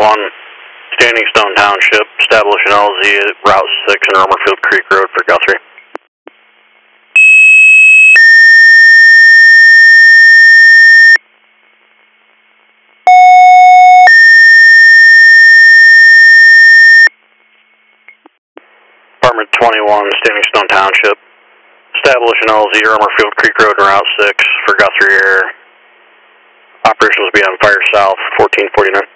Standing Stone Township, establish an LZ at Route 6 and Rummerfield Creek Road for Guthrie. Department 21, Standing Stone Township, establish an LZ at Rummerfield Creek Road and Route 6 for Guthrie Air. Operations will be on Fire South, 1449.